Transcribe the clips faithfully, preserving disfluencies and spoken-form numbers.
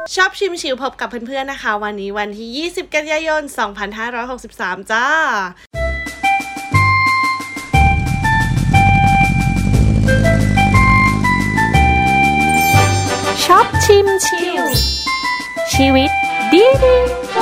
ชอบชิมชิวพบกับเพื่อนๆนะคะวันนี้วันที่ยี่สิบกันยายนสองพันห้าร้อยหกสิบสามจ้าชอบชิมชิวชีวิตดีดี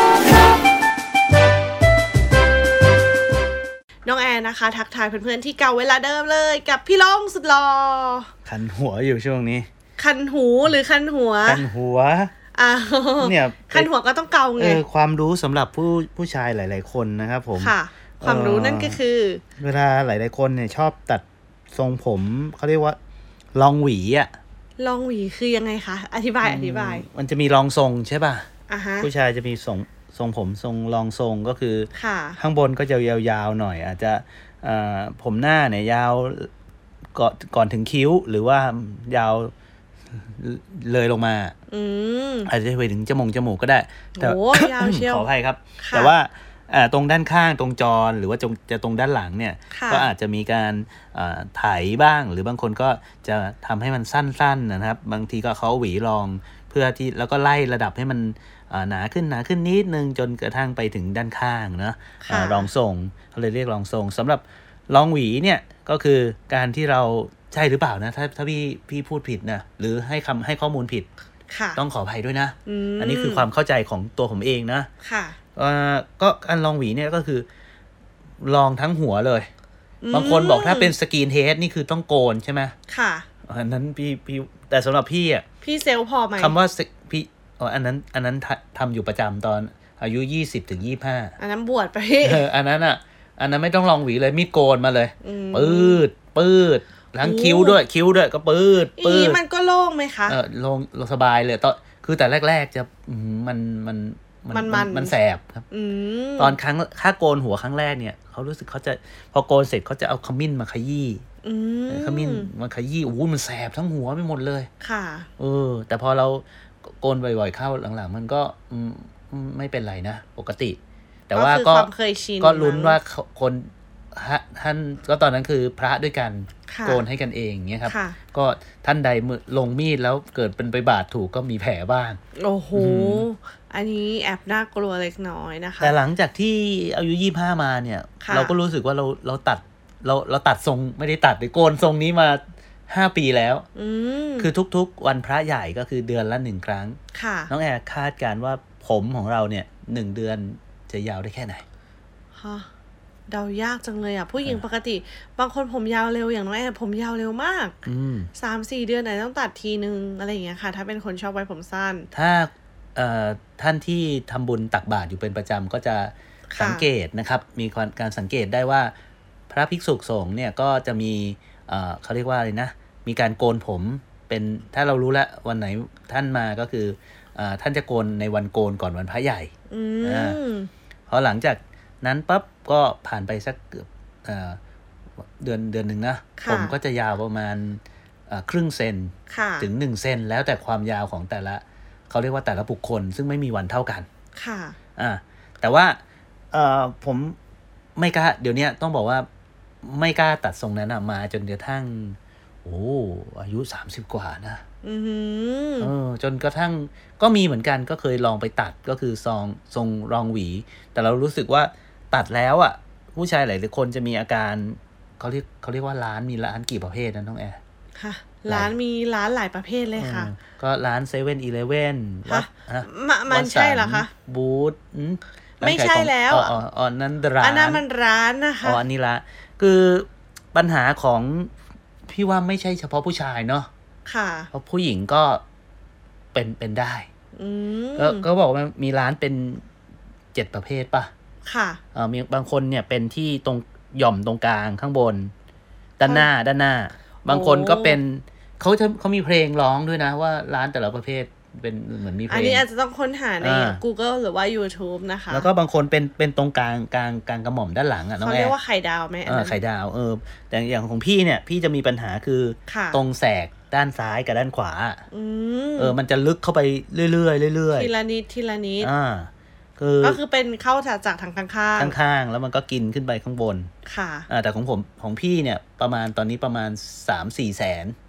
น้องแอนนะคะทักทายเพื่อนๆที่เก่าเวลาเดิมเลยกับพี่ล้องสุดหล่อคันหัวอยู่ช่วงนี้คันหูหรือคันหัวคันหัวอ่าเนี่ยคันหัวก็ต้องเกาไงเออความรู้สำหรับผู้ผู้ชายหลายๆคนนะครับผมค่ะความรู้นั่นก็คือเวลาหลายๆคนเนี่ยชอบตัดทรงผมเขาเรียกว่าลองหวีอ่ะลองหวีคือยังไงคะอธิบายอธิบายมันจะมีรองทรงใช่ป่ะอ่าฮะผู้ชายจะมีทรงทรงผมทรงรองทรงก็คือข้างบนก็จะยาวๆหน่อยอาจจะผมหน้าเนี่ยยาวก่อนก่อนถึงคิ้วหรือว่ายาวเลยลงมาอืมอาจจะไปถึงจมูกจมูกก็ได้แต่โอ้ยาวเชียวขออภัยครับแต่ว่าตรงด้านข้างตรงจรหรือว่าจะตรงด้านหลังเนี่ยก็อาจจะมีการไถบ้างหรือบางคนก็จะทำให้มันสั้นๆนะครับบางทีก็เขาหวีรองเพื่อที่แล้วก็ไล่ระดับให้มันหนาขึ้นหนาขึ้นนิดนึงจนกระทั่งไปถึงด้านข้างนะรองทรงเขาเลยเรียกรองทรงสำหรับรองหวีเนี่ยก็คือการที่เราใช่หรือเปล่านะถ้าถ้าพี่พี่พูดผิดนะหรือให้คำให้ข้อมูลผิดต้องขออภัยด้วยนะอ, อันนี้คือความเข้าใจของตัวผมเองนะค่ะก็การรองหวีเนี่ยก็คือรองทั้งหัวเลยบางคนบอกถ้าเป็นสกินเฮดนี่คือต้องโกนใช่ไหมค่ะอันนั้นพี่พี่แต่สำหรับพี่อ่ะพี่เซลพอไหมคำว่าพี่อ๋ออันนั้นอันนั้นทำอยู่ประจำตอนอายุยี่สิบถึงยี่สิบห้าอันนั้นบวชไปเอออันนั้นอ่ะอันนั้นไม่ต้องลองหวีเลยมีดโกนมาเลยปืดปืดทั้งคิ้วด้วยคิ้วด้วยก็ปืดปืดมันก็โล่งไหมคะเออโล่งสบายเลยตอนคือแต่แรกๆจะมันมันมันมันแสบครับตอนครั้งถ้าโกนหัวครั้งแรกเนี่ยเขารู้สึกเขาจะพอโกนเสร็จเขาจะเอาขมิ้นมาขยี้ขมิ้นมาขยี้โอ้มันแสบทั้งหัวไปหมดเลยค่ะเออแต่พอเราโกนบ่อยๆเข้าหลังๆมันก็ไม่เป็นไรนะปกติแต่ว่าก็ก็ลุ้นว่าคนท่านก็ตอนนั้นคือพระด้วยกันโกนให้กันเองเงี้ยครับก็ท่านใดลงมีดแล้วเกิดเป็นไปบาดถูกก็มีแผลบ้างโอ้โหอันนี้แอบน่ากลัวเล็กน้อยนะคะแต่หลังจากที่อายุยี่สิบห้ามาเนี่ยเราก็รู้สึกว่าเราเราตัดเราเราตัดทรงไม่ได้ตัดหรือโกนทรงนี้มาห้าปีแล้วคือทุกๆวันพระใหญ่ก็คือเดือนละหนึ่งครั้งน้องแอร์คาดการว่าผมของเราเนี่ยหนึ่งเดือนจะยาวได้แค่ไหนฮะเดายากจังเลยอ่ะผู้หญิงปกติบางคนผมยาวเร็วอย่างน้องแอนผมยาวเร็วมากสามสี่เดือนไหนต้องตัดทีนึงอะไรอย่างเงี้ยค่ะถ้าเป็นคนชอบไว้ผมสั้นถ้าท่านที่ทำบุญตักบาตรอยู่เป็นประจำก็จะสังเกตนะครับมีการสังเกตได้ว่าพระภิกษุสงฆ์เนี่ยก็จะมีเขาเรียกว่าอะไรนะมีการโกนผมเป็นถ้าเรารู้แล้ววันไหนท่านมาก็คือท่านจะโกนในวันโกนก่อนวันพระใหญ่พอหลังจากนั้นปั๊บก็ผ่านไปสักเกือบเดือนเดือนหนึ่งนะผมก็จะยาวประมาณครึ่งเซนถึงหนึ่งเซนแล้วแต่ความยาวของแต่ละเขาเรียกว่าแต่ละบุคคลซึ่งไม่มีวันเท่ากันค่ะอ่าแต่ว่าผมไม่กล้าเดี๋ยวนี้ต้องบอกว่าไม่กล้าตัดทรงนั้นมาจนกระทั่งโอ้อายุสามสิบกว่านะอือเออจนกระทั่งก็มีเหมือนกันก็เคยลองไปตัดก็คือทรงทรงรองหวีแต่เรารู้สึกว่าตัดแล้วอ่ะผู้ชายหลายคนจะมีอาการเขาเรียกเขาเรียกว่าร้านมีร้านกี่ประเภทนะน้องแอร์ค่ะร้านมีร้านหลายประเภทเลยค่ะก็ร้านเซเว่นอีเลฟเว่นวัดมันใช่เหรอคะบูธไม่ใช่แล้วอ๋ออ๋อนั่นร้านอันนั้นมันร้านนะคะอ๋ออันนี้ละคือปัญหาของพี่ว่าไม่ใช่เฉพาะผู้ชายเนาะค่ะเพราะผู้หญิงก็เป็นเป็นได้ก็ก็บอกว่ามีร้านเป็นเจ็ดประเภทป่ะค่ะเออมีบางคนเนี่ยเป็นที่ตรงหย่อมตรงกลางข้างบนด้านหน้าด้านหน้าบางคนก็เป็นเขาจะเขามีเพลงร้องด้วยนะว่าร้านแต่ละประเภทเป็นเหมือนมีเพลงอันนี้อาจจะต้องค้นหาใน Google หรือว่า YouTube นะคะแล้วก็บางคนเป็นเป็นตรงกลางกลางกลางกระหม่อมด้านหลังอ่ะน้องแอร์เขาเรียกว่าไข่ดาวไหมเออไข่ดาวเออแต่อย่างของพี่เนี่ยพี่จะมีปัญหาคือตรงแสกด้านซ้ายกับด้านขวาเออมันจะลึกเข้าไปเรื่อยๆเรื่อยๆทีละนิดทีละนิดอ่าคือก็คือเป็นเข้าจากจากทางข้างข้างข้างๆแล้วมันก็กินขึ้นไปข้างบนค่ะอ่าแต่ของผมของพี่เนี่ยประมาณตอนนี้ประมาณ สามสี่ แสน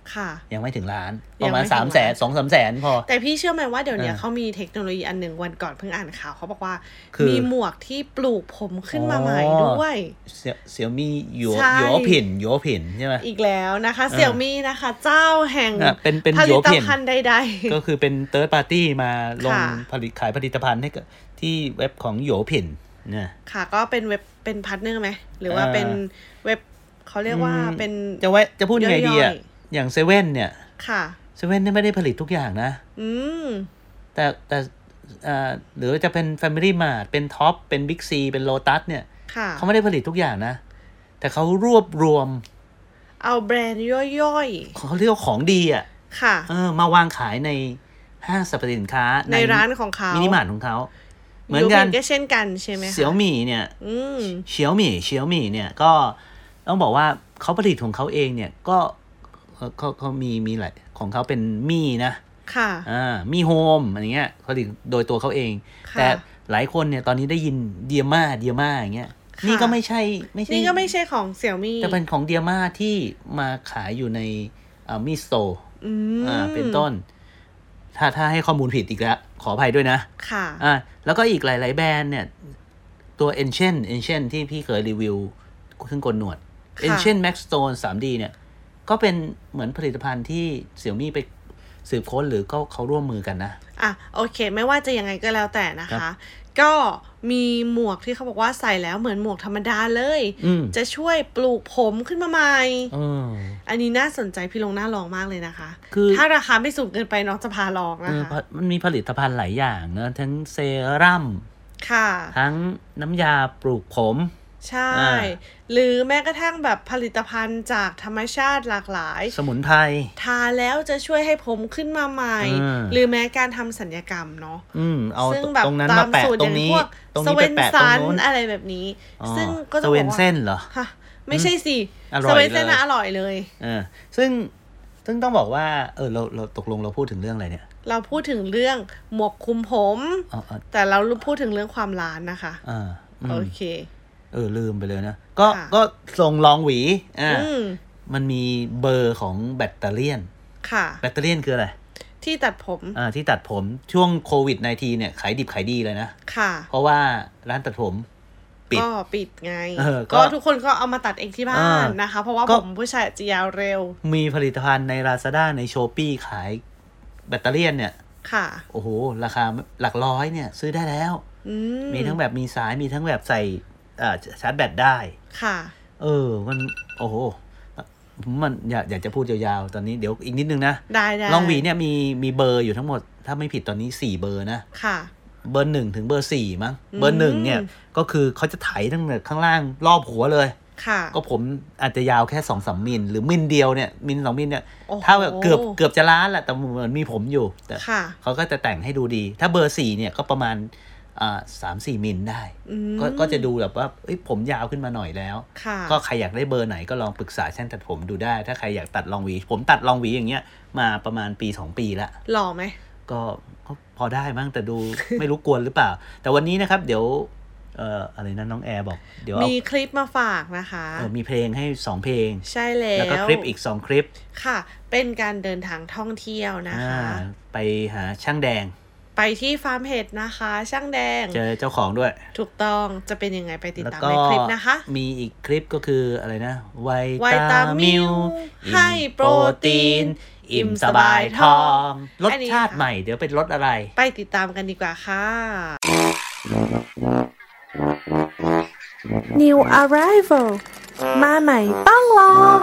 ค่ะยังไม่ถึงล้านประมาณสามแสนสองสามแสนพอแต่พี่เชื่อไหมว่าเดี๋ยวนี้เขามีเทคโนโลยีอันหนึ่งวันก่อนเพิ่งอ่านข่าวเขาบอกว่ามีหมวกที่ปลูกผมขึ้นมาใหม่ด้วยเสี่ยวมี่หยวหยวผินหยวผินใช่ไหมอีกแล้วนะคะเสี่ยวมี่นะคะเจ้าแห่งผลิตภัณฑ์ใดๆก็คือเป็นเติร์ดปาร์ตี้มาลงผลิตขายผลิตภัณฑ์ให้กับที่เว็บของหยวผินเนี่ยค่ะก็เป็นเว็บเป็นพาร์ทเนอร์ไหมหรือว่าเป็นเว็บเขาเรียกว่าเป็นจะไว้จะพูดยังไงดีอ่ะอย่างเซเว่นเนี่ยค่ะเซเว่นนี่ไม่ได้ผลิตทุกอย่างนะอืมแต่แต่อ่าหรือจะเป็น Family Mart เป็นท็อปเป็น Big C เป็น Lotus เนี่ยเขาไม่ได้ผลิตทุกอย่างนะแต่เขารวบรวมเอาแบรนด์ย่อยๆเขาเรียกว่าของดีอ่ะค่ะเออมาวางขายในห้างสรรพสินค้าในร้านของเขามินิมาร์ทของเขาเหมือนกันก็เช่นกันใช่ไหมคะเสี่ยวหมี่เนี่ยเสี่ยวหมี่เสี่ยวหมี่เนี่ยก็ต้องบอกว่าเขาผลิตของเขาเองเนี่ยก็เขาเขามีมีหลายของเขาเป็นมี่นะค่ะอ่ามี่โฮมอะไรเงี้ยผลิตโดยตัวเขาเองแต่หลายคนเนี่ยตอนนี้ได้ยินเดียม่าเดียม่าอย่างเงี้ยนี่ก็ไม่ใช่ไม่ใช่นี่ก็ไม่ใช่ของเสี่ยวมี่แต่เป็นของเดียม่าที่มาขายอยู่ในอ่ามิสโตอ่าเป็นต้นถ้าถ้าให้ข้อมูลผิดอีกแล้วขออภัยด้วยนะค่ะอ่าแล้วก็อีกหลายๆแบรนด์เนี่ยตัว Ancient Ancient ที่พี่เคยรีวิวเครื่องกลหนวด Ancient Max Stone ทรี ดี เนี่ยก็เป็นเหมือนผลิตภัณฑ์ที่เสี่ยวมี่ไปสืบค้นหรือก็เขาร่วมมือกันนะอ่ะโอเคไม่ว่าจะยังไงก็แล้วแต่นะคะก็มีหมวกที่เขาบอกว่าใส่แล้วเหมือนหมวกธรรมดาเลยจะช่วยปลูกผมขึ้นมาใหม่อันนี้น่าสนใจพี่ลงน่าลองมากเลยนะคะคือถ้าราคาไม่สูงเกินไปน้องจะพาลองนะคะมันมีผลิตภัณฑ์หลายอย่างเนอะทั้งเซรั่มค่ะทั้งน้ำยาปลูกผมใช่หรือแม้กระทั่งแบบผลิตภัณฑ์จากธรรมชาติหลากหลายสมุนไพรทาแล้วจะช่วยให้ผมขึ้นมาใหม่หรือแม้การทำศัลยกรรมเนาะซึ่งแบบตรงนั้นมาแปะตรงนี้ตรงนี้ไปแปะตรงนู้นอะไรแบบนี้ซึ่งก็จะบอกว่าสเวนเซ่นเหรอไม่ใช่สิสเวนเซ่นอร่อยเลยเออซึ่งซึ่งต้องบอกว่าเออเราเราตกลงเราพูดถึงเรื่องอะไรเนี่ยเราพูดถึงเรื่องหมวกคลุมผมแต่เราพูดถึงเรื่องความล้านนะคะอ่าโอเคเออลืมไปเลยนะก็ก็ส่งลองหวีอ่ามันมีเบอร์ของแบตเตอรี่ค่ะแบตเตอรี่คืออะไรที่ตัดผมอ่าที่ตัดผมช่วงโควิด สิบเก้า เนี่ยขายดิบขายดีเลยนะค่ะเพราะว่าร้านตัดผมปิดก็ปิดไงก็ทุกคนก็เอามาตัดเองที่บ้านนะคะเพราะว่าผมผู้ชายจะยาวเร็วมีผลิตภัณฑ์ใน Lazada ใน Shopee ขายแบตเตอรี่เนี่ยค่ะโอ้โหราคาหลักร้อยเนี่ยซื้อได้แล้วมีทั้งแบบมีสายมีทั้งแบบใส่อ่าชาร์จแบตได้ค่ะเออมันโอ้โหมันอยากอยากจะพูดยาวๆตอนนี้เดี๋ยวอีกนิดนึงนะได้ได้ลองหวีเนี่ยมีมีเบอร์อยู่ทั้งหมดถ้าไม่ผิดตอนนี้สี่เบอร์นะค่ะเบอร์หนึ่งถึงเบอร์สี่มั้งเบอร์หนึ่งเนี่ยก็คือเขาจะไถทั้งแต่ข้างล่างรอบหัวเลยค่ะก็ผมอาจจะยาวแค่สองสามมิลหรือมิลเดียวเนี่ยมิลสองมิลเนี่ยถ้าเกือบเกือบจะล้านแหละแต่เหมือนมีผมอยู่แต่เขาก็จะแต่งให้ดูดีถ้าเบอร์สี่เนี่ยก็ประมาณอ่าสามสี่มิลได้ก็ก็จะดูแบบว่าเอ้ยผมยาวขึ้นมาหน่อยแล้วก็ใครอยากได้เบอร์ไหนก็ลองปรึกษาช่างตัดผมดูได้ถ้าใครอยากตัดลองหวีผมตัดลองหวีอย่างเงี้ยมาประมาณปีสองปีละหล่อไหมก็พอได้มั้งแต่ดู ไม่รู้กวนหรือเปล่าแต่วันนี้นะครับเดี๋ยวเอ่ออะไรนะน้องแอร์บอกเดี๋ยวมีคลิปมาฝากนะคะเออมีเพลงให้สองเพลงใช่แล้วแล้วก็คลิปอีกสองคลิปค่ะเป็นการเดินทางท่องเที่ยวนะคะไปหาช่างแดงไปที่ฟาร์มเห็ดนะคะช่างแดงเจอเจ้าของด้วยถูกต้องจะเป็นยังไงไปติดตามในคลิปนะคะมีอีกคลิปก็คืออะไรนะไวตามิลให้โปรตีนอิ่มสบายท้องรสชาติใหม่เดี๋ยวเป็นรสอะไรไปติดตามกันดีกว่าค่ะ New Arrival มาใหม่ต้องลอง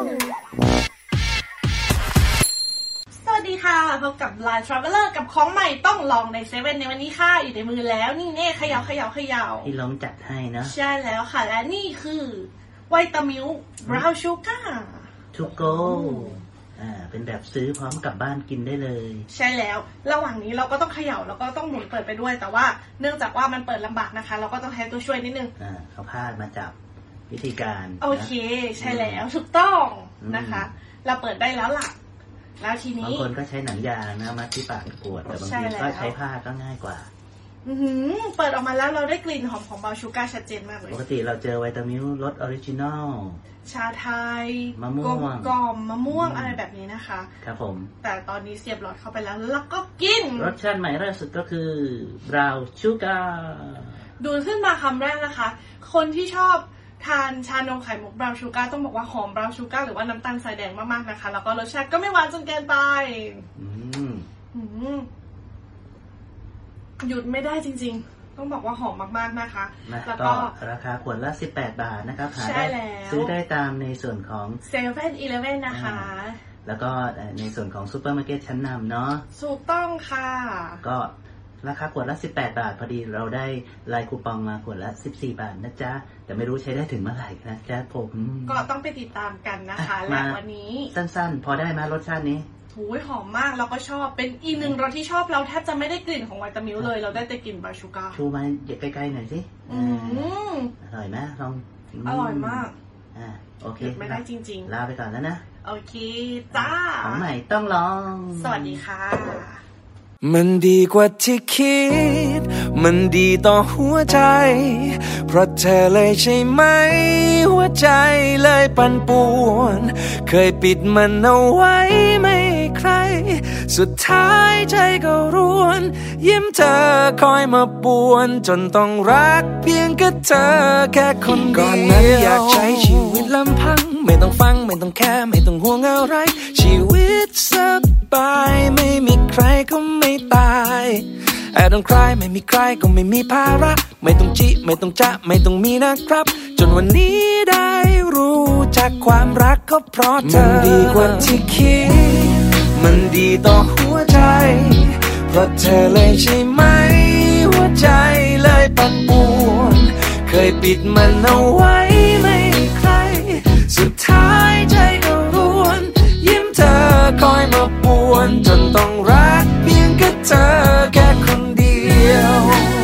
สวัสดีค่ะพบกับ Line Traveler กับของใหม่ต้องลองในเซเว่นในวันนี้ค่ะอยู่ในมือแล้วนี่เน่เขย่าเขย่าเขย่าที่ลองจัดให้นะใช่แล้วค่ะและนี่คือไวตามิลบราวน์ชูการ์ทูโกอ่าเป็นแบบซื้อพร้อมกับบ้านกินได้เลยใช่แล้วระหว่างนี้เราก็ต้องเขย่าแล้วก็ต้องหมุนเปิดไปด้วยแต่ว่าเนื่องจากว่ามันเปิดลำบากนะคะเราก็ต้องใช้ตัวช่วยนิดนึงอ่าเขาพาดมาจับวิธีการโอเคใช่แล้วถูกต้องนะคะเราเปิดได้แล้วล่ะแล้วทีนี้บางคนก็ใช้หนังยางนะมัดที่ปากกวดแต่บางทีก็ใช้ผ้าก็ง่ายกว่าอือหือเปิดออกมาแล้วเราได้กลิ่นหอมของบราวน์ชูการ์ชัดเจนมากเลยปกติเราเจอไวตามิลรสออริจินอลชาไทยมะม่วงกลมมะม่วงอะไรแบบนี้นะคะครับผมแต่ตอนนี้เสียบหลอดเข้าไปแล้วแล้วก็กินรสชาติใหม่ล่าสุดก็คือบราวน์ชูการ์ดูขึ้นมาคำแรกนะคะคนที่ชอบทานชานมไข่มุกบราวน์ชูการ์ต้องบอกว่าหอมบราวน์ชูการ์หรือว่าน้ำตาลทรายแดงมากๆนะคะแล้วก็รสชาติก็ไม่หวานจนเกินไปอืมหยุดไม่ได้จริงๆต้องบอกว่าหอมมากๆนะคะแล้วก็ราคาขวดละสิบแปดบาทนะครับหาได้ซื้อได้ตามในส่วนของเซเว่น อีเลฟเว่น นะคะแล้วก็ในส่วนของซูเปอร์มาร์เก็ตชั้นนำเนาะถูกต้องค่ะก็ราคาขวดละสิบแปดบาทพอดีเราได้ลายคูปองมาขวดละสิบสี่บาทนะจ๊ะแต่ไม่รู้ใช้ได้ถึงเมื่อไหร่นะจ๊ะผมก็ต้องไปติดตามกันนะคะและวันนี้สั้นๆพอได้ไหมรสชาตินี้หูยหอมมากเราก็ชอบเป็นอีกหนึ่งรสที่ชอบเราแทบจะไม่ได้กลิ่นของไวตามิลเลยเราได้แต่กลิ่นบราวน์ชูการ์ชูมาใกล้ๆหน่อยสิอืมอร่อยไหมลองอร่อยมากอ่าโอเคไม่ได้จริงๆลาไปก่อนแล้วนะโอเคจ้าของใหม่ต้องลองสวัสดีค่ะมันดีกว่าที่คิดมันดีต่อหัวใจเพราะเธอเลยใช่ไหมหัวใจเลยปั่นป่วนเคยปิดมันเอาไว้ไม่ใครสุดท้ายใจก็ร่วนยิ้มเธอคอยมาป่วนจนต้องรักเพียงแค่เธอแค่คนเดียวก่อนนั้นอยากใช้ชีวิตลำพังไม่ต้องฟังไม่ต้องแค่ไม่ต้องห่วงอะไรชีวิตสบายไม่มีใครก็ไม่ตายแอบต้องใครไม่มีใครก็ไม่มีภาระไม่ต้องจิไม่ต้องจะไม่ต้องมีนะครับจนวันนี้ได้รู้จักความรักก็เพราะเธอมันดีกว่าที่คิดมันดีต่อหัวใจเพราะเธอเลยใช่ไหมหัวใจเลยปั่นป่วนเคยปิดมันเอาไว้ไม่ใครสุดท้ายใจก็ร่วนยิ้มเธอคอยมาป่วนจนต้องรักเพียงแค่เธอแค่คนเดียว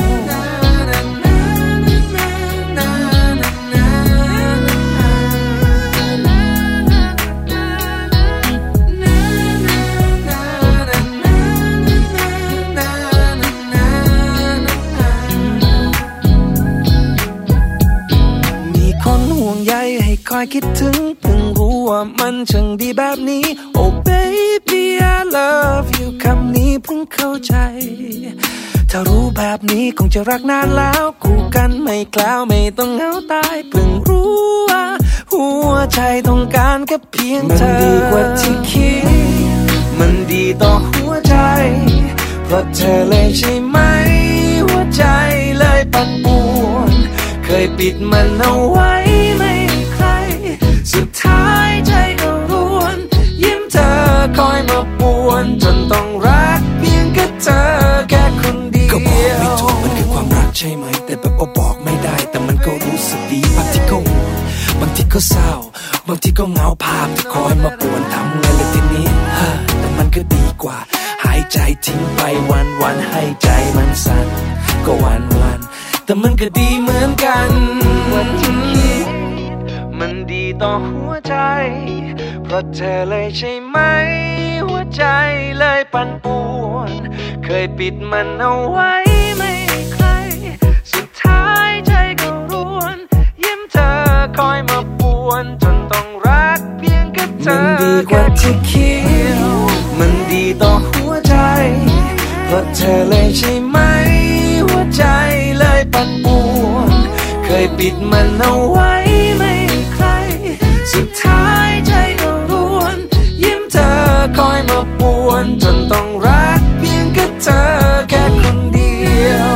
คอยคิดถึงเพิ่งรู้ว่ามันช่างดีแบบนี้ Oh baby I love you คำนี้เพิ่งเข้าใจถ้ารู้แบบนี้คงจะรักนานแล้วคู่กันไม่แคล้วไม่ต้องเหงาตายเพิ่งรู้ว่าหัวใจต้องการแค่เพียงเธอมันดีกว่าที่คิดมันดีต่อหัวใจเพราะเธอเลยใช่ไหมหัวใจเลยปั่นป่วนเคยปิดมันเอาไว้ไม่สุดท้ายใจก็ร่วนยิ้มเธอคอยมาป่วนจนต้องรักเพียงแค่เธอแค่คนเดียวก็บอกไม่ถูกมันคือความรักใช่ไหมแต่แบบว่าบอกไม่ได้แต่มันก็รู้สึกดีบางทีก็ห่วงบางทีก็เศร้าบางทีก็เหงาภาพที่คอยมาป่วนทำไงล่ะทีนี้แต่มันก็ดีกว่าหายใจทิ้งไปวันวันให้ใจมันสั่นก็วันวันแต่มันก็ดีเหมือนกันวันที่มันดีต่อหัวใจเพราะเธอเลยใช่ไหมหัวใจเลยปั่นป่วนเคยปิดมันเอาไว้ไม่ใครสุดท้ายใจก็ร่วนยิ้มเธอคอยมาป่วนจนต้องรักเพียงแค่เธอมันดีกว่าที่คิดมันดีต่อหัวใจเพราะเธอเลยใช่ไหมหัวใจเลยปั่นป่วนเคยปิดมันเอาไว้ไม่สุดท้ายใจก็ร่วนยิ้มเธอคอยมาป่วนจนต้องรักเพียงแค่เธอแค่คนเดียว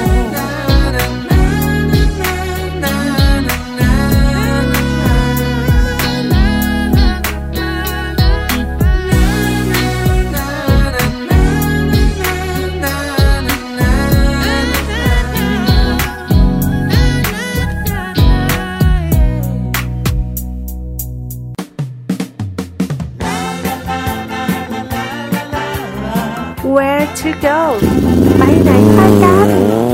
Where to go ไปไหนไปกัน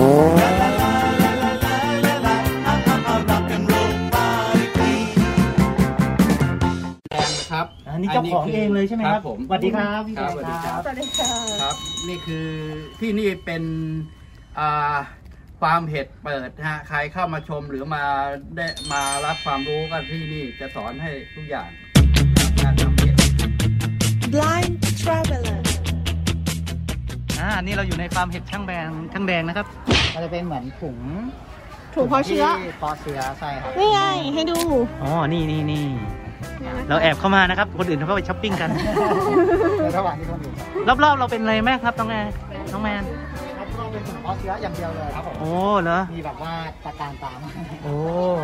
ครับอันนี้เจ้าของเองเลยใช่ไหมครับผมสวัสดีครับพี่สวัสดีครับสวัสดีครับครับนี่คือที่นี่เป็นความเห็ดเปิดฮะใครเข้ามาชมหรือมาได้มารับความรู้กันที่นี่จะสอนให้ทุกอย่างการทำเห็ด Blind Traveler อ่านี่เราอยู่ในฟาร์มเห็ดช่างแดงช่างแดงนะครับก็จะเป็นเหมือนถุงถุงเพาะเชื้อเพาะเชื้อใช่ครับนี่ไงให้ดูอ๋อนี่นี่นี่เราแอบเข้ามานะครับคนอื่นเขาไปช้อปปิ้งกันในระหว่างที่คนอื่นรอบๆเราเป็นอะไรแม่ครับน้องแมนน้องแมนรอบๆเป็นถุงเพาะเชื้ออย่างเดียวเลยครับผมโอ้เหรอมีแบบว่าตะการตามโอ้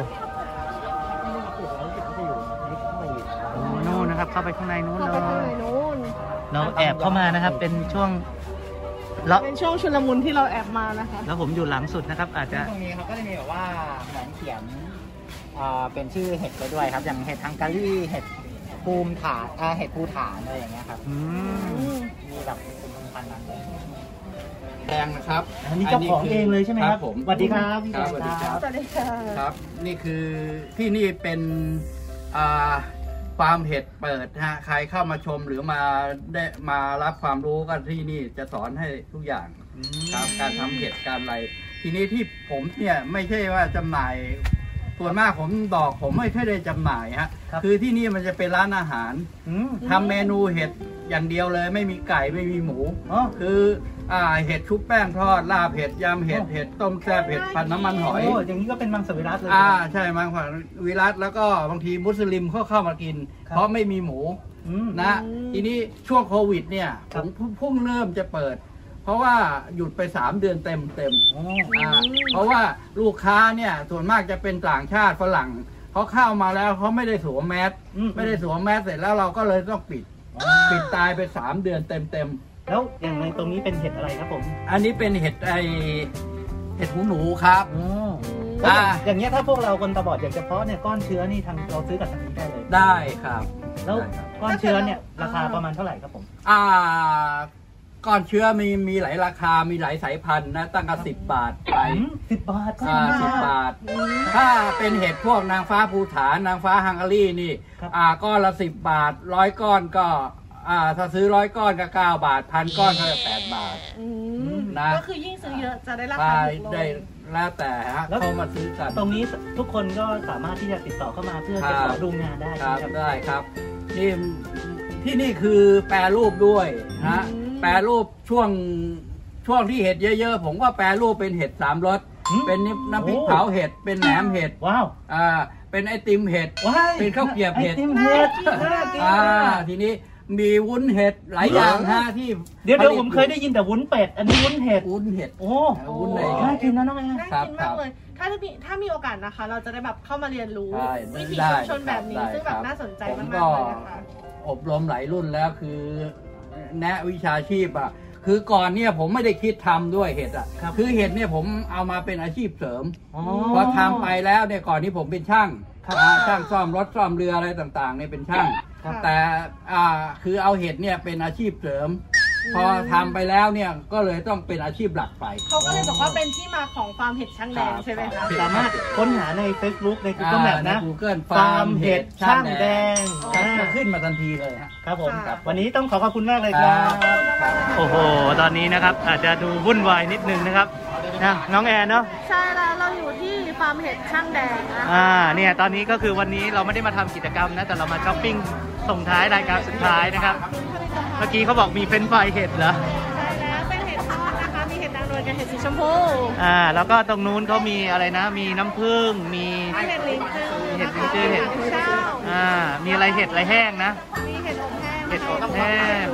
นู่นนะครับเข้าไปข้างในนู้นเลยเราแอบเข้ามานะครับเป็นช่วงเป็นช่วงชุลมุนที่เราแอบมานะคะแล้วผมอยู่หลังสุดนะครับอาจจะตรงนี้เขาก็จะมีแบบว่าเหมือนเขียนเป็นชื่อเห็ดไปด้วยครับอย่างเห็ดฮังการีเห็ดภูมิฐานเห็ดภูฐานอะไรอย่างเงี้ยครับมีแบบเป็นพันนั้นเลยแดงนะครับอันนี้เจ้าของเองเลยใช่ไหมครับผมสวัสดีครับพี่สวัสดีครับสวัสดีค่ะครับนี่คือที่นี่เป็นฟาร์มเห็ดเปิดฮะใครเข้ามาชมหรือมาได้มารับความรู้กันที่นี่จะสอนให้ทุกอย่างครับการทำเห็ดการอะไรทีนี้ที่ผมเนี่ยไม่ใช่ว่าจำหน่ายส่วนมากผมบอกผมไม่ค่อยได้จำหน่ายฮะคือที่นี่มันจะเป็นร้านอาหารทำเมนูเห็ดอย่างเดียวเลยไม่มีไก่ไม่มีหมูคืออ่าเห็ดชุบแป้งทอดลาบเห็ดยำเห็ดเห็ดต้มแซ่บเห็ดผัดน้ำมันหอยอย่างนี้ก็เป็นมังสวิรัติเลยอ่าใช่มังสวิรัติแล้วก็บางทีมุสลิมเขาเข้ามากินเพราะไม่มีหมูนะทีนี้ช่วงโควิดเนี่ยผมพุ่งเริ่มจะเปิดเพราะว่าหยุดไปสามเดือนเต็มเต็มอ่าเพราะว่าลูกค้าเนี่ยส่วนมากจะเป็นต่างชาติฝรั่งเขาเข้ามาแล้วเขาไม่ได้สวมแมสไม่ได้สวมแมสเสร็จแล้วเราก็เลยต้องปิดปิดตายไปสามเดือนเต็มเต็มแล้วอย่างในตรงนี้เป็นเห็ดอะไรครับผมอันนี้เป็นเห็ดไอเห็ดหูหนูครับอ่าอย่างเงี้ยถ้าพวกเราคนตาบอดอยากจะเพาะเนี่ยก้อนเชื้อนี่ทางเราซื้อกับทางนี้ได้เลยได้ครับแล้วก้อนเชื้อเนี่ยราคาประมาณเท่าไหร่ครับผมอ่าก้อนเชื้อมีมีหลายราคามีหลายสายพันธุ์นะตั้งแต่สิบบาทไปสิบบาทอ่าสิบบาทถ้าเป็นเห็ดพวกนางฟ้าภูฐานนางฟ้าฮังการีนี่อ่าก้อนละสิบบาทร้อยก้อนก็อ่าถ้าซื้อร้อยก้อนก็เก้าบาทพันก้อนก็จะแปดบาทนะก็คือยิ่งซื้อเยอะจะได้ราคาถูกลงได้แล้วแต่ฮะเขามาซื้อกันตรงนี้ทุกคนก็สามารถที่จะติดต่อเข้ามาเพื่อจะขอดูงานได้ครับได้ครับนี่ที่นี่คือแปรรูปด้วยนะแปรรูปช่วงช่วงที่เห็ดเยอะๆผมก็แปรรูปเป็นเห็ดสามรสเป็นน้ำพริกเผาเห็ดเป็นแหนมเห็ดว้าวอ่าเป็นไอติมเห็ดเป็นข้าวเกรี๊ยวเห็ดอ่าทีนี้มีวุ้นเห็ดหลายอย่างฮะที่เดี๋ยวเดี๋ยวผมเคยได้ยินแต่วุ้นเป็ดอันนี้วุ้นเห็ดวุ้นเห็ดโอ้วุ้นอะไรน่ากินนะน้องแอนน่ากินมากเลยถ้ามีถ้ามีโอกาสนะคะเราจะได้แบบเข้ามาเรียนรู้วิถีชุมชนแบบนี้ซึ่งแบบน่าสนใจมากๆเลยนะคะอบรมหลายรุ่นแล้วคือแนะวิชาชีพอ่ะคือก่อนเนี่ยผมไม่ได้คิดทำด้วยเห็ดอ่ะคือเห็ดเนี่ยผมเอามาเป็นอาชีพเสริมพอทำไปแล้วเนี่ยก่อนที่ผมเป็นช่างช่างซ่อมรถซ่อมเรืออะไรต่างๆเนี่ยเป็นช่างแต่อ่าคือเอาเห็ดเนี่ยเป็นอาชีพเสริมพอทำไปแล้วเนี่ยก็เลยต้องเป็นอาชีพหลักไปเขาก็เลยบอกว่าเป็นที่มาของฟาร์มเห็ดช่างแดงใช่ไหมคะสามารถค้นหาใน Facebook ใน Google Map นะ Google ฟาร์มเห็ดช่างแดงจะขึ้นมาทันทีเลยครับผมวันนี้ต้องขอขอบคุณมากเลยครับโอ้โหตอนนี้นะครับอาจจะดูวุ่นวายนิดนึงนะครับนะน้องแอนเนาะใช่แล้วเราอยู่ที่ฟาร์มเห็ดช่างแดงนะอ่าเนี่ยตอนนี้ก็คือวันนี้เราไม่ได้มาทำกิจกรรมนะแต่เรามาช้อปปิ้งส่งท้ายรายการสุดท้ายนะครับเมื่อกี้เขาบอกมีเฟรนช์ฟรายเห็ดเหรอใช่แล้วเป็นเห็ดทอดนะคะมีเห็ดนางรมกับเห็ดสีชมพูอ่าแล้วก็ตรงนู้นเขามีอะไรนะมีน้ำผึ้งมีเห็ดลิ้นจือเห็ดลิ้นจือเห็ดอ่ามีอะไรเห็ดอะไรแห้งนะมีเห็ดอบแห้งเห็ดอบแห้ง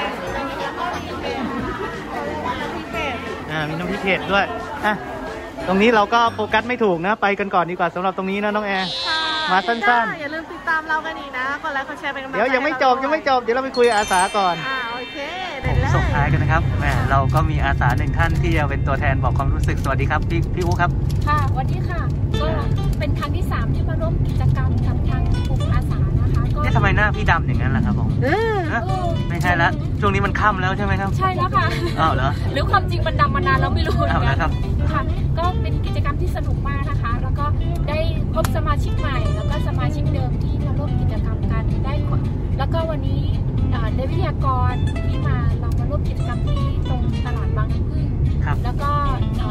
อ่ามีน้ำพริกเห็ดด้วยอ่ะตรงนี้เราก็โฟกัสไม่ถูกนะไปกันก่อนดีกว่าสำหรับตรงนี้นะน้องแอร์มาสั้นๆอย่าลืมติดตามเรากันอีกนะกดไลค์กดแชร์เป็นกำลังใจเดี๋ยวยังไม่จบยังไม่จบเดี๋ยวเราไปคุยอาสาก่อนอ่าโอเคผมส่งท้ายกันนะครับแหมเราก็มีอาสาหนึ่งท่านที่จะเป็นตัวแทนบอกความรู้สึกสวัสดีครับพี่พี่อู๋ครับค่ะสวัสดีค่ะก็เป็นครั้งที่สามที่มาร่วมกิจกรรมกับทางกลุ่มอาสานะคะก็นี่ทำไมหน้าพี่ดำอย่างนั้นล่ะครับผมไม่ใช่แล้วช่วงนี้มันค่ำแล้วใช่ไหมครับใช่แล้วค่ะอ้าวเหรอหรือความจริงมันดำมานานแล้วไม่รู้อ้าวแล้วครับค่ะก็เป็นกิจกรรมที่สนุกมากนะคะแล้วก็ได้พบสมาชิกใหม่แล้วก็สมาชิกเดิมที่มาร่วมกิจกรรมกันได้แล้วก็วันนี้ได้วิทยากรที่มาเรามาร่วมกิจกรรมที่ตรงตลาดบางน้ำผึ้งแล้วก็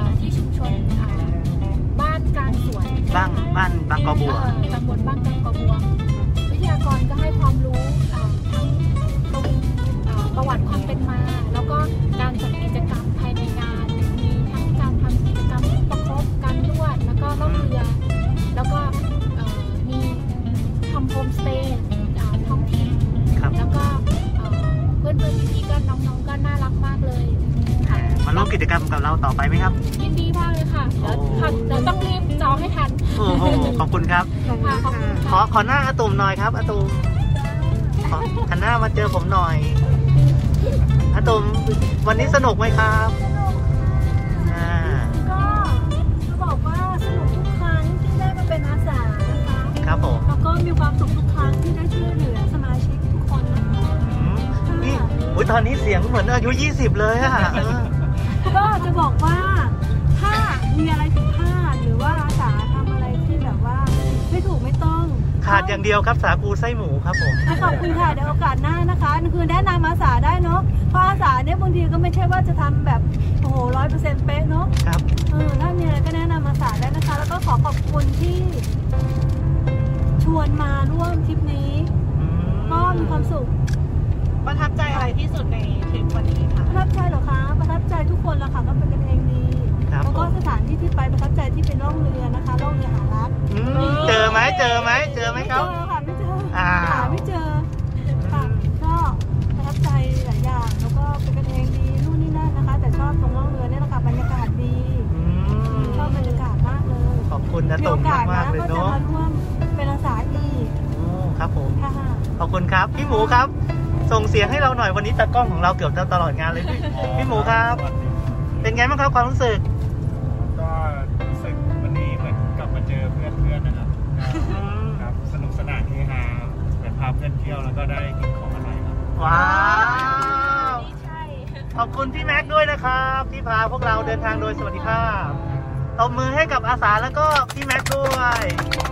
บ้านบางกอบัวตำบลบ้านบางกอบัววิทยากรก็ให้ความรู้ทั้งประวัติความเป็นมาแล้วก็การจัดกิจกรรมภายในงานมีทั้งการทำกิจกรรมประคบการนวดแล้วก็ล่องเรือแล้วก็มีทำโฮมสเตย์ท้องถิ่นแล้วก็เพื่อนๆพี่ๆก็น้องๆก็น่ารักมากเลยค่ะมาร่วมกิจกรรมกับเราต่อไปไหมครับยินดีมากเลยค่ะเดี๋ยวเดี๋ยวต้องรีบจองให้ทันโอ้โหขอบคุณครับขอขอหน้าอาตุ่มหน่อยครับอาตุ่มขอหันหน้ามาเจอผมหน่อยอาตุ่มวันนี้สนุกไหมครับอ่าก็จะบอกว่าสนุกทุกครั้งที่ได้มาเป็นอาสานะคะครับผมแล้วก็มีความสุขทุกครั้งที่ได้ช่วยเหลือสมาชิกทุกคนนะคะนี่อุ้ยตอนนี้เสียงเหมือนอายุยี่สิบเลยอะก็จะบอกว่าถ้ามีอะไรผิดพลาดหรือว่าอาสาทำอะไรที่แบบว่าไม่ถูกไม่ต้องขาดอย่างเดียวครับสาคูไส้หมูครับผมขอบคุณค่ะเดี๋ยวโอกาสหน้านะคะคือแนะนำอาสาได้เนาะเพราะอาสาเนี่ยบางทีก็ไม่ใช่ว่าจะทำแบบโอ้โหร้อยเปอร์เซ็นต์เป๊ะเนาะครับเออถ้ามีอะไรก็แนะนำอาสาได้นะคะแล้วก็ขอขอบคุณที่ชวนมาร่วมทริปนี้ก็มีความสุขประทับใจอะไรที่สุดในทริปวันนี้คะประทับใจเหรอคะประทับใจทุกคนละค่ะก็เป็นกันเองดีแล้วก็สถานที่ที่ไปประทับใจที่เป็นร่องเรือนะคะร่องเรือหารักเจอไหมเจอไหมเจอไหมครับไม่เจอค่ะไม่เจอหาไม่เจอค่ะก็ประทับใจหลายอย่างแล้วก็เป็นกันเองดีนู่นนี่นั่นนะคะแต่ชอบตรงร่องเรือเนี่ยนะคะบรรยากาศดีชอบบรรยากาศมากเลยขอบคุณนะตุ่มมากเลยเนาะก็จะมาร่วมเป็นอาสาอีกครับผมขอบคุณครับพี่หมูครับส่งเสียงให้เราหน่อยวันนี้ตากล้องของเราเกือบจะตลอดงานเลยพี่หมูครับเป็นไงบ้างครับความรู้สึกก็รู้สึกวันนี้เหมือนกลับมาเจอเพื่อนๆนะครับครับสนุกสนานเฮฮาเหมือนพาเพื่อนเที่ยวแล้วก็ได้กินของอร่อยครับว้าวขอบคุณพี่แม็กด้วยนะครับที่พาพวกเราเดินทางโดยสวัสดิภาพตบมือให้กับอาสาแล้วก็พี่แม็กด้วย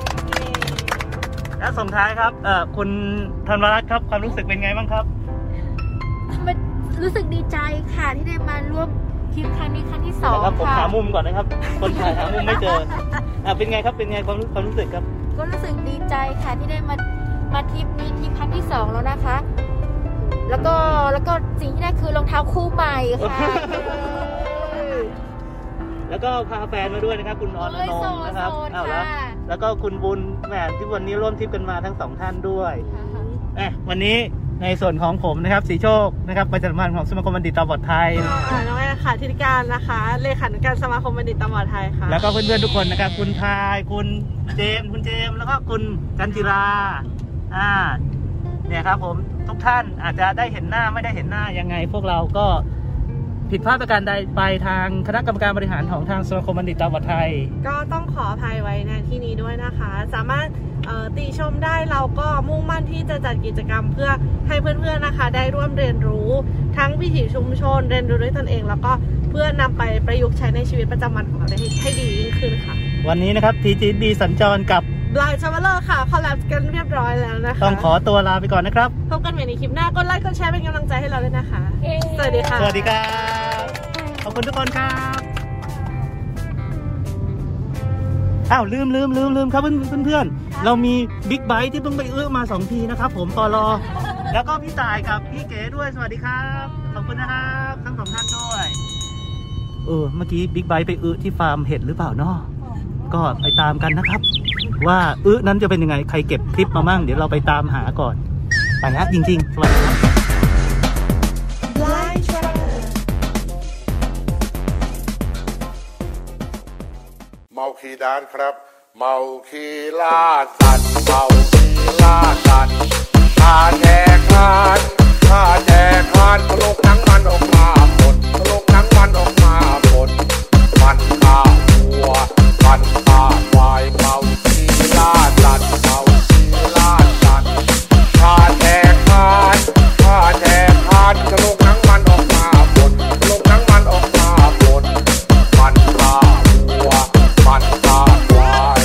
และส่งท้ายครับเอ่อคุณธนวรัตน์ครับความรู้สึกเป็นไงบ้างครับรู้สึกดีใจค่ะที่ได้มาร่วมทริปครั้งนี้ครั้งที่สองค่ะผมหามุมก่อนนะครับคนถ่ายหามุมไม่เจออ่ะเป็นไงครับเป็นไงความความรู้สึกครับก็รู้สึกดีใจค่ะที่ได้มามาทริปนี้ทริปครั้งที่สองแล้วนะคะแล้วก็แล้วก็สิ่งที่ได้คือรองเท้าคู่ใหม่ค่ะแล้วก็พาแฟนมาด้วยนะครับคุณออนอนงนะครับเอาแล้วแล้วก็คุณบุญแหมที่วันนี้ร่วมทริปกันมาทั้งสองท่านด้วยเอ๊ะวันนี้ในส่วนของผมนะครับสีโชคนะครับประจำวันของสมาคมบัณฑิตตาบอดไทยค่ะน้องแอนค่ะธิการนะคะเลขาธิการสมาคมบัณฑิตตาบอดไทยค่ะแล้วก็เพื่อนๆทุกคนนะครับคุณทายคุณเจมคุณเจมแล้วก็คุณจันจิราอ่าเนี่ยครับผมทุกท่านอาจจะได้เห็นหน้าไม่ได้เห็นหน้ายังไงพวกเราก็ผิดพลาดประการใดไปทางคณะกรรมการบริหารของทางสมาคมบัณฑิตตาบอดไทยก็ต้องขออภัยไว้ในที่นี้ด้วยนะคะสามารถติชมได้เราก็มุ่งมั่นที่จะจัดกิจกรรมเพื่อให้เพื่อนๆนะคะได้ร่วมเรียนรู้ทั้งวิถีชุมชนเรียนรู้ด้วยตนเองแล้วก็เพื่อนำไปประยุกต์ใช้ในชีวิตประจำวันของเราได้ให้ดียิ่งขึ้นค่ะวันนี้นะครับ ที จี ดี สัญจรกับ Blind Traveler ค่ะคอลแลบกันเรียบร้อยแล้วนะคะต้องขอตัวลาไปก่อนนะครับพบกันใหม่ในคลิปหน้ากดไลค์กดแชร์เป็นกำลังใจให้เราด้วยนะคะสวัสดีค่ะสวัสดีครับขอบคุณทุกคนครับอ้าวลืมลืมลืมลืมครับเพื่อนเพื่อนเรามีบิ๊กไบค์ที่เพิ่งไปอื้อมาสองทีนะครับผมปลอแล้วก็พี่ต่ายกับพี่เก๋ด้วยสวัสดีครับขอบคุณนะครับทั้งสองท่านด้วยเออเมื่อกี้บิ๊กไบค์ไปอื้อที่ฟาร์มเห็ดหรือเปล่าเนาะก็ไปตามกันนะครับว่าอื้อนั้นจะเป็นยังไงใครเก็บคลิปมามั่งเดี๋ยวเราไปตามหาก่อนไปนะจริงๆสวัสดีครับเมาคีดานครับเมาคีล่าสัตว์เมาคีล่าสัตว์ข้าแจกคานข้าแจกคานทะลุหนังมันออกมาหมดทะลุหนังมันออกมาหมดมันฆ่าวัวมันฆ่าควายเมาคีล่าสัตว์เมาคีล่าสัตว์ข้าแจกคานข้าแจกคานทะลุหนังมันออกมาหมดทะลุหนังมันออกมาหมดมันฆ่าวัวมันฆ่าควาย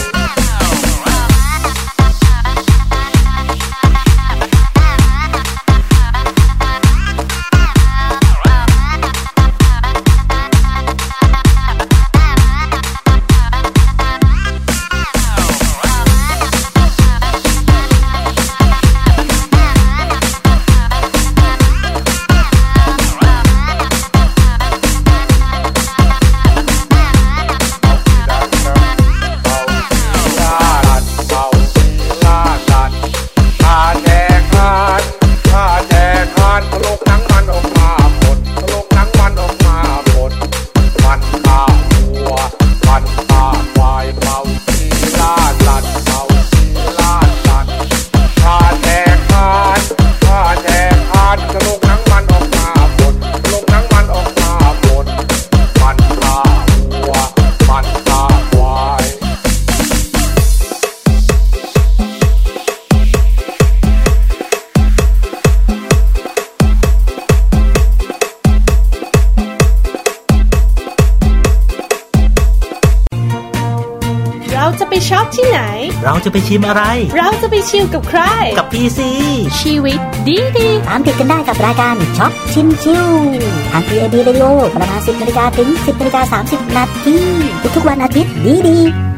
ช็อปที่ไหนเราจะไปชิมอะไรเราจะไปชิลกับใครกับ พี ซีชีวิตดีดีตามติดกันได้กับรายการช็อปชิมชิลทาง พี เอ บี Radio เวลา สิบนาฬิกา ถึง สิบนาฬิกาสามสิบนาทีทุกๆวันอาทิตย์ดีดี